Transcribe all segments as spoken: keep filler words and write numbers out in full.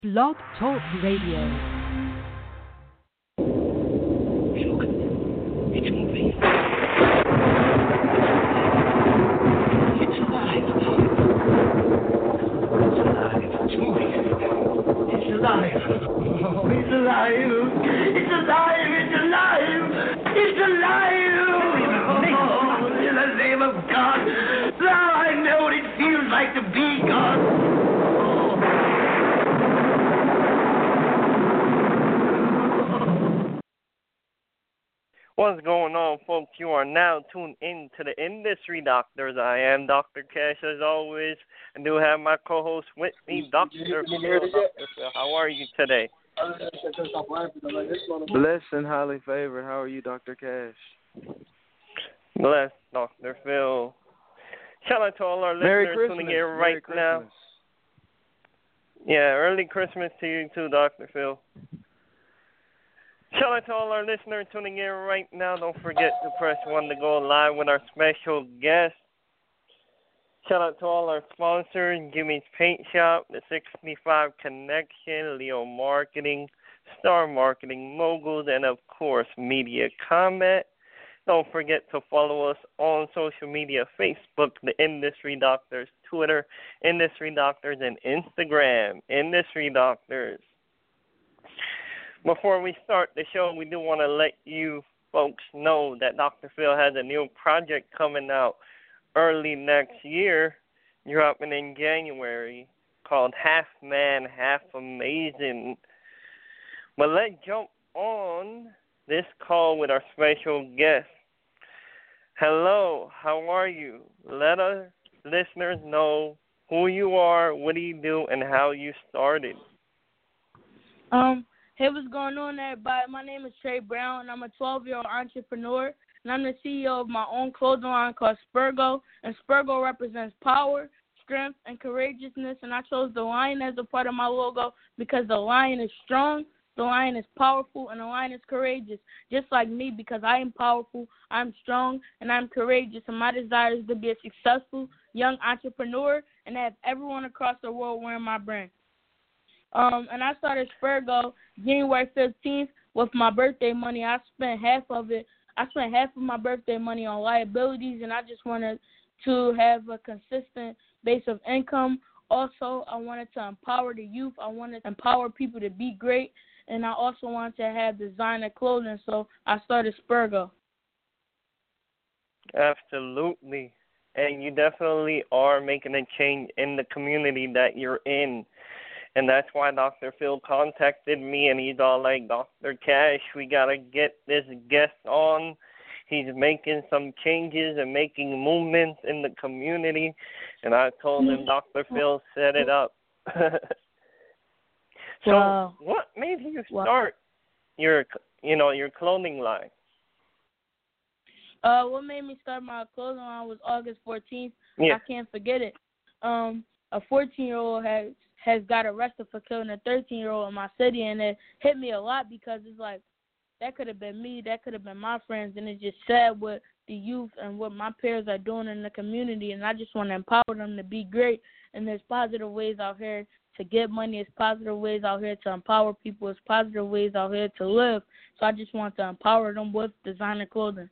Blog Talk Radio. Look, it's moving. It's alive. It's alive. It's moving. It's alive. Oh, it's alive. It's alive. It's alive. It's alive. Oh, in the name of God. Now I know what it feels like to be God. What's going on, folks? You are now tuned in to the Industry Doctors. I am Doctor Cash, as always. I do have my co-host with me, Doctor Phil. Doctor Phil, how are you today? Blessed and highly favored. How are you, Doctor Cash? Blessed, Doctor Phil. Shout out to all our Merry listeners Christmas. tuning in Merry right Christmas. now. Yeah, early Christmas to you too, Doctor Phil. Shout out to all our listeners tuning in right now. Don't forget to press one to go live with our special guest. Shout out to all our sponsors, Jimmy's Paint Shop, the sixty-five Connection, Leo Marketing, Star Marketing Moguls, and of course, Media Comment. Don't forget to follow us on social media, Facebook, The Industry Doctors, Twitter, Industry Doctors, and Instagram, Industry Doctors. Before we start the show, we do want to let you folks know that Doctor Phil has a new project coming out early next year, dropping in January, called Half Man, Half Amazing. But let's jump on this call with our special guest. Hello, how are you? Let our listeners know who you are, what do you do, and how you started. Um... Hey, what's going on, everybody? My name is Trey Brown, and I'm a twelve-year-old entrepreneur, and I'm the C E O of my own clothing line called Spurgo, and Spurgo represents power, strength, and courageousness, and I chose the lion as a part of my logo because the lion is strong, the lion is powerful, and the lion is courageous, just like me, because I am powerful, I'm strong, and I'm courageous, and my desire is to be a successful young entrepreneur and have everyone across the world wearing my brand. Um, and I started Spurgo January fifteenth with my birthday money. I spent half of it. I spent half of my birthday money on liabilities, and I just wanted to have a consistent base of income. Also, I wanted to empower the youth. I wanted to empower people to be great, and I also wanted to have designer clothing, so I started Spurgo. Absolutely. And you definitely are making a change in the community that you're in. And that's why Doctor Phil contacted me, and he's all like, Doctor Cash, we got to get this guest on. He's making some changes and making movements in the community. And I told him Doctor Phil set it up. So Wow. what made you Wow. start your, you know, your clothing line? Uh, what made me start my clothing line was August fourteenth. Yeah. I can't forget it. Um, a fourteen-year-old has has got arrested for killing a thirteen-year-old in my city, and it hit me a lot because it's like, that could have been me, that could have been my friends, and it's just sad what the youth and what my peers are doing in the community, and I just want to empower them to be great, and there's positive ways out here to get money, there's positive ways out here to empower people, there's positive ways out here to live, so I just want to empower them with designer clothing.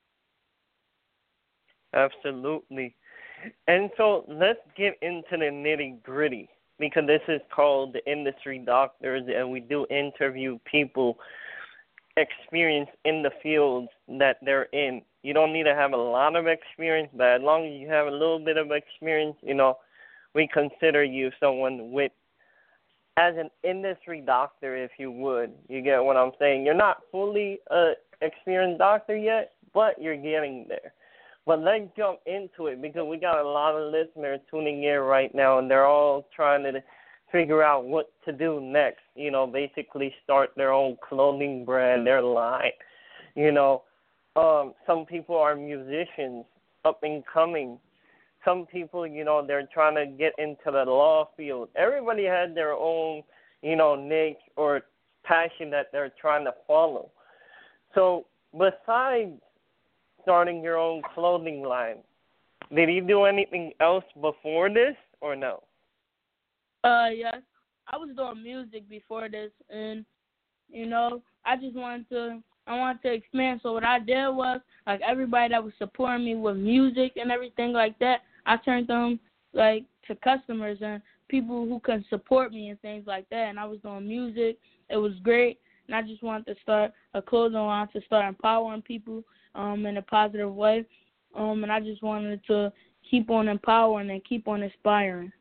Absolutely. And so let's get into the nitty-gritty, because this is called the Industry Doctors, and we do interview people experienced in the fields that they're in. You don't need to have a lot of experience, but as long as you have a little bit of experience, you know, we consider you someone with, as an industry doctor, if you would. You get what I'm saying? You're not fully an experienced doctor yet, but you're getting there. But let's jump into it, because we got a lot of listeners tuning in right now, and they're all trying to figure out what to do next. You know, basically start their own clothing brand, their line. You know, um, some people are musicians, up and coming. Some people, you know, they're trying to get into the law field. Everybody has their own, you know, niche or passion that they're trying to follow. So besides starting your own clothing line, did you do anything else before this or no? Uh, yes. I was doing music before this, and you know, I just wanted to I wanted to expand. So what I did was, like, everybody that was supporting me with music and everything like that, I turned them like to customers and people who can support me and things like that. And I was doing music. It was great. And I just wanted to start a clothing line to start empowering people um, in a positive way. Um, and I just wanted to keep on empowering and keep on inspiring.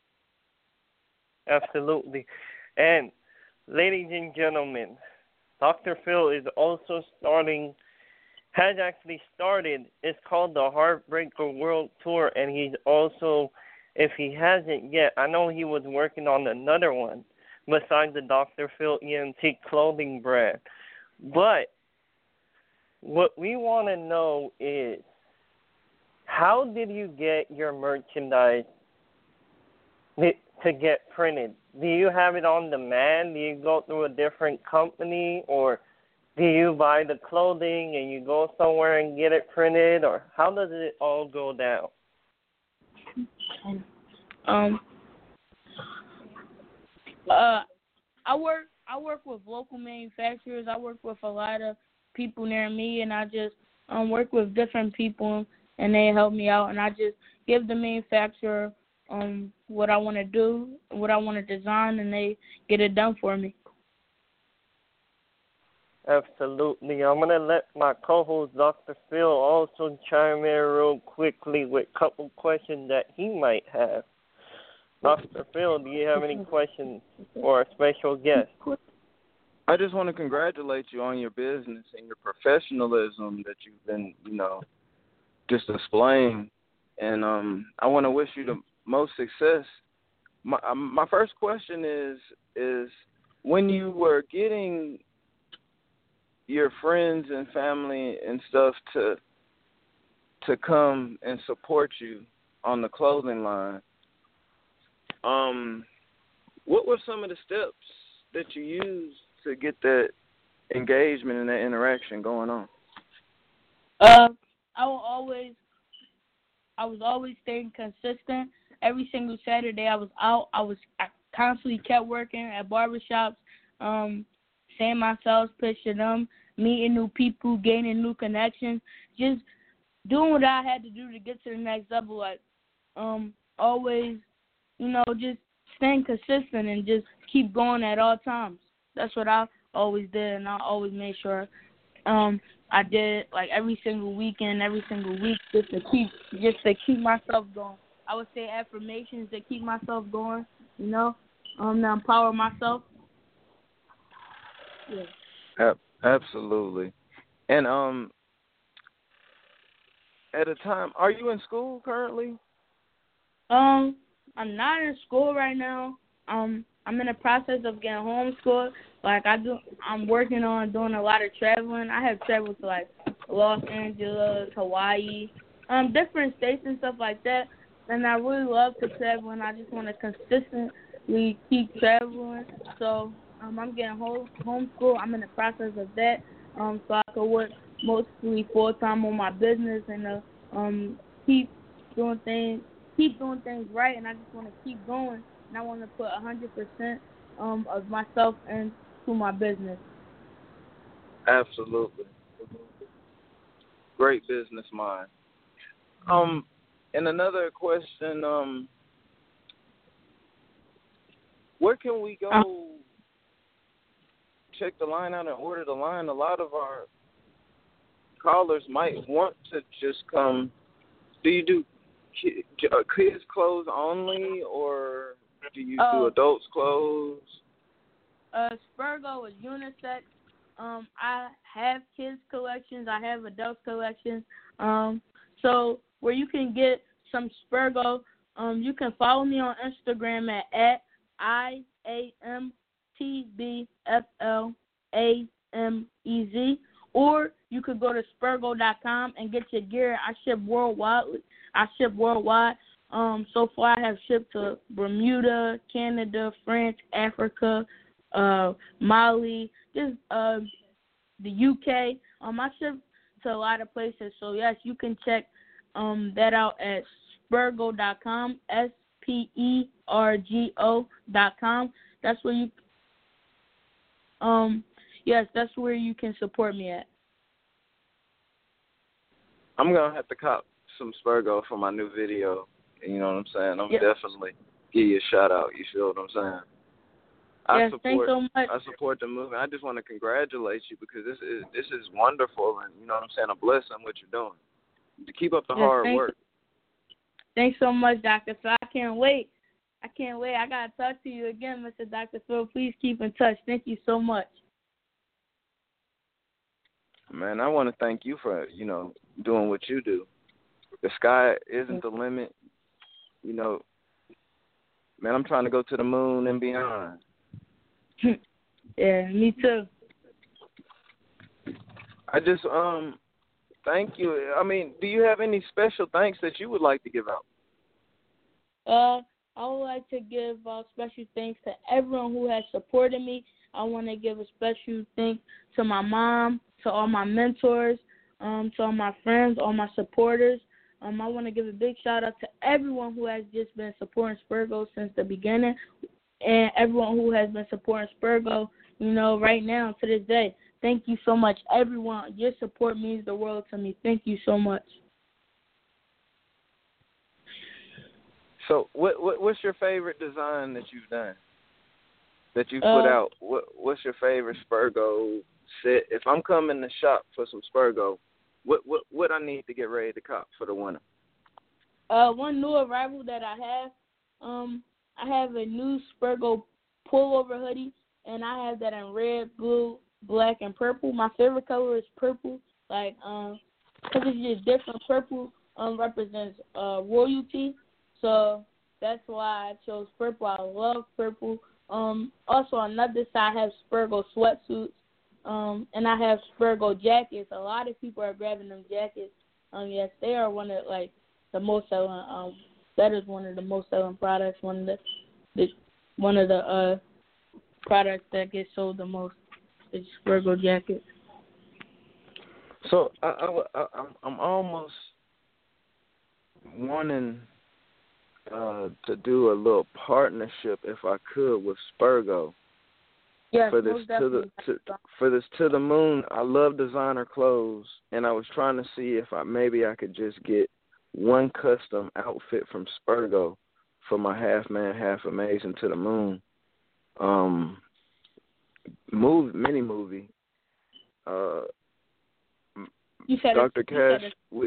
Absolutely. And ladies and gentlemen, Doctor Phil is also starting, has actually started, it's called the Heartbreaker World Tour, and he's also, if he hasn't yet, I know he was working on another one besides the Doctor Phil E N T clothing brand. But what we want to know is, how did you get your merchandise to get printed? Do you have it on demand? Do you go through a different company, or do you buy the clothing and you go somewhere and get it printed, or how does it all go down? Um, uh, I work. I work with local manufacturers. I work with a lot of people near me, and I just um work with different people, and they help me out, and I just give the manufacturer um what I want to do, what I want to design, and they get it done for me. Absolutely. I'm going to let my co-host, Doctor Phil, also chime in real quickly with a couple questions that he might have. Doctor Phil, do you have any questions for our special guest? I just want to congratulate you on your business and your professionalism that you've been, you know, just displaying. And um, I want to wish you the most success. My um, my first question is is when you were getting your friends and family and stuff to to come and support you on the clothing line, um, what were some of the steps that you used to get that engagement and that interaction going on? Uh, I will always, I was always staying consistent. Every single Saturday I was out. I was I constantly kept working at barbershops, um, saying my sales pitch to them, meeting new people, gaining new connections, just doing what I had to do to get to the next level. Like, um, always, you know, just staying consistent and just keep going at all times. That's what I always did, and I always made sure um, I did like every single weekend, every single week, just to keep just to keep myself going. I would say affirmations to keep myself going, you know, um, to empower myself. Yeah. Absolutely. And um, at a time, are you in school currently? Um, I'm not in school right now. Um, I'm in the process of getting homeschooled. Like I do, I'm working on doing a lot of traveling. I have traveled to like Los Angeles, Hawaii, um, different states and stuff like that. And I really love to travel, and I just want to consistently keep traveling. So um, I'm getting home homeschooled. I'm in the process of that. Um, so I can work mostly full time on my business and uh, um, keep doing things, keep doing things right. And I just want to keep going. And I want to put a hundred percent um of myself into my business. Absolutely. Great business mind. Um, and another question, um, where can we go Um, check the line out and order the line? A lot of our callers might want to just come. Do you do ki- uh, kids' clothes only, or do you uh, do adults' clothes? Uh, Spurgo is unisex. Um, I have kids collections. I have adult collections. Um, so where you can get some Spurgo, um, you can follow me on Instagram at, at I A M T B F L A M E Z, or you could go to Spurgo dot com and get your gear. I ship worldwide. I ship worldwide. Um, so far I have shipped to Bermuda, Canada, France, Africa, uh, Mali, just uh, the U K. Um, I ship to a lot of places. So yes, you can check um that out at Spurgo dot com, S P E R G O dot com. that's where you um yes, that's where you can support me at. I'm gonna have to cop some Spurgo for my new video. You know what I'm saying? I'm yep. definitely give you a shout out. You feel what I'm saying? I yes, support. thanks so much. I support the movement. I just want to congratulate you because this is this is wonderful, and you know what I'm saying, a blessing what you're doing. To keep up the yes, hard thanks. work. Thanks so much, Doctor Phil. I can't wait. I can't wait. I gotta talk to you again, Mister Doctor Phil. Please keep in touch. Thank you so much. Man, I want to thank you for, you know, doing what you do. The sky isn't the limit. You know, man, I'm trying to go to the moon and beyond. Yeah, me too. I just, um, thank you. I mean, do you have any special thanks that you would like to give out? Uh, I would like to give uh, special thanks to everyone who has supported me. I want to give a special thanks to my mom, to all my mentors, um, to all my friends, all my supporters. Um, I want to give a big shout out to everyone who has just been supporting Spurgo since the beginning, and everyone who has been supporting Spurgo, you know, right now to this day. Thank you so much, everyone. Your support means the world to me. Thank you so much. So, what, what what's your favorite design that you've done? That you put uh, out? What what's your favorite Spurgo set? If I'm coming to shop for some Spurgo, what what what I need to get ready to cop for the winter? Uh, one new arrival that I have, um, I have a new Spurgo pullover hoodie, and I have that in red, blue, black, and purple. My favorite color is purple, like um, because it's just different. Purple um represents uh royalty, so that's why I chose purple. I love purple. Um, also on another side, I have Spurgo sweatsuits, um, and I have Spurgo jackets. A lot of people are grabbing them jackets. Um, yes, they are one of like the most selling. Um, that is one of the most selling products. One of the, the one of the uh products that gets sold the most is Spurgo jacket. So I, I, I I'm almost wanting uh, to do a little partnership, if I could, with Spurgo. Yes, for this most to the definitely. to, for this to the moon. I love designer clothes, and I was trying to see if I maybe I could just get one custom outfit from Spurgo for my half man, half amazing to the moon. Um, move mini movie. Uh, you said Doctor it, Cash. you said We,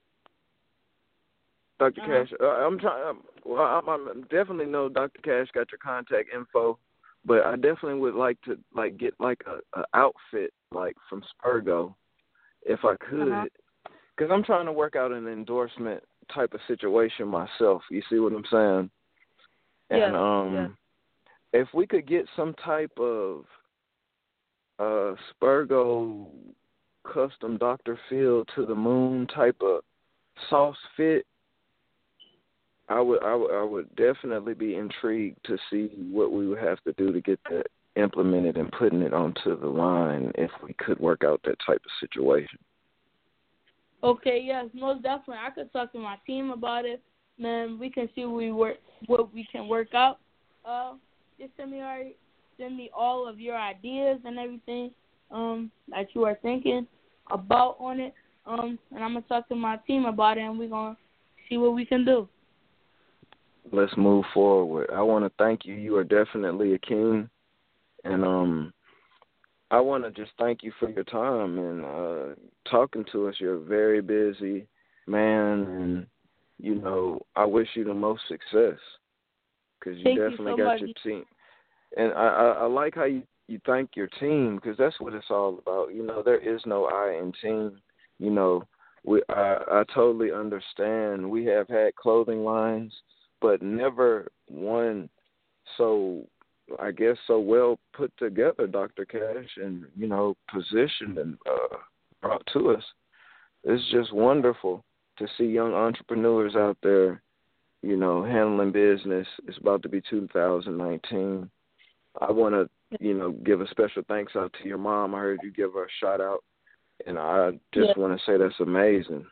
Doctor Uh-huh. Cash. Uh, I'm trying. I'm, well, I, I definitely know Doctor Cash got your contact info. But I definitely would like to like get like a, a outfit like from Spurgo, if I could, Uh-huh. because I'm trying to work out an endorsement type of situation myself. You see what I'm saying? Yeah, And um, yeah. if we could get some type of uh Spurgo custom Doctor Phil to the moon type of sauce fit, I would, I would, I would definitely be intrigued to see what we would have to do to get that implemented and putting it onto the line if we could work out that type of situation. Okay, yes, most definitely. I could talk to my team about it. Then we can see what we work, what we can work out. Uh, just send me our, send me all of your ideas and everything um that you are thinking about on it. Um, and I'm gonna talk to my team about it, and we're gonna see what we can do. Let's move forward. I want to thank you. You are definitely a king. And um, I want to just thank you for your time and uh, talking to us. You're a very busy man, and, you know, I wish you the most success because you Thank definitely you so got much. your team. And I, I, I like how you, you thank your team because that's what it's all about. You know, there is no I in team. You know, we I, I totally understand. We have had clothing lines, but never one so, I guess, so well put together, Doctor Cash, and, you know, positioned and uh, brought to us. It's just wonderful to see young entrepreneurs out there, you know, handling business. It's about to be two thousand nineteen. I want to, you know, give a special thanks out to your mom. I heard you give her a shout out, and I just Yes. want to say that's amazing.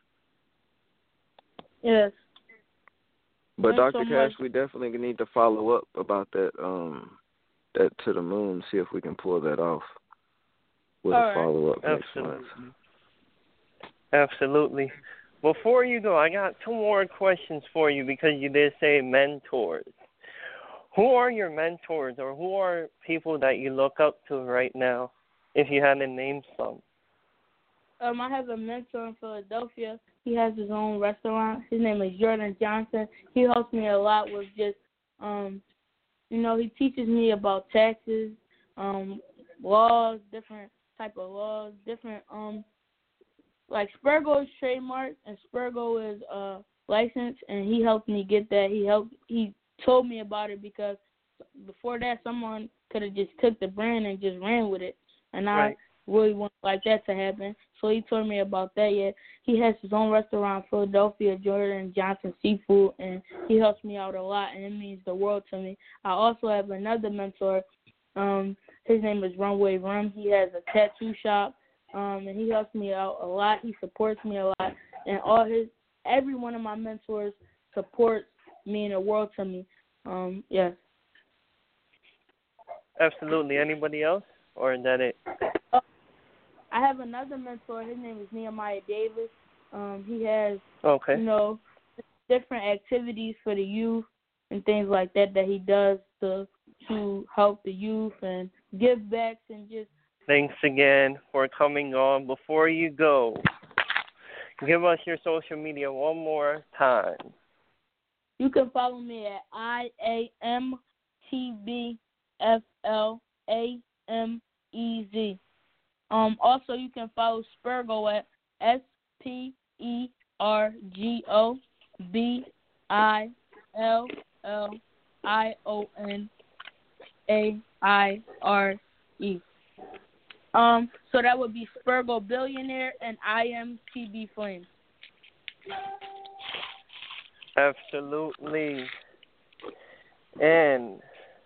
Yes. But Thanks Doctor so Cash, much. we definitely need to follow up about that um, that to the moon. See if we can pull that off with All a right. follow up next Absolutely. month. Absolutely. Before you go, I got two more questions for you because you did say mentors. Who are your mentors, or who are people that you look up to right now, if you had to name some? Um, I have a mentor in Philadelphia. He has his own restaurant. His name is Jordan Johnson. He helps me a lot with just, um, you know, he teaches me about taxes, um, laws, different type of laws, different, um, like Spurgo is trademarked and Spurgo is uh licensed, and he helped me get that. He helped. He told me about it because before that, someone could have just took the brand and just ran with it, and Right. I really want like that to happen. So he told me about that. Yeah, he has his own restaurant in Philadelphia, Jordan Johnson Seafood, and he helps me out a lot, and it means the world to me. I also have another mentor. Um, his name is Runway Rum. He has a tattoo shop, um, and he helps me out a lot. He supports me a lot, and all his every one of my mentors supports me in the world to me. Um, yes. Absolutely. Anybody else, or is that it? Uh, I have another mentor. His name is Nehemiah Davis. Um, he has, Okay. you know, different activities for the youth and things like that that he does to to help the youth and give backs and just. Thanks again for coming on. Before you go, give us your social media one more time. You can follow me at I A M T B F L A M E Z. Um, also, you can follow Spurgo at S P E R G O B I L L I O N A I R E. Um, so that would be Spurgo Billionaire and I M T B Flames. Absolutely. And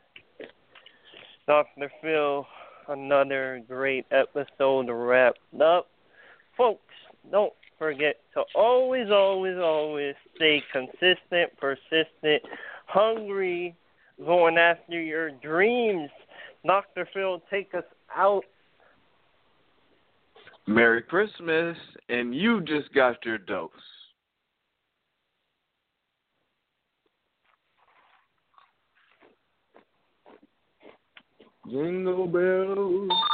Doctor Phil, another great episode wrapped up. Folks, don't forget to always, always, always stay consistent, persistent, hungry, going after your dreams. Doctor Phil, take us out. Merry Christmas, and you just got your dose. Jingle bells.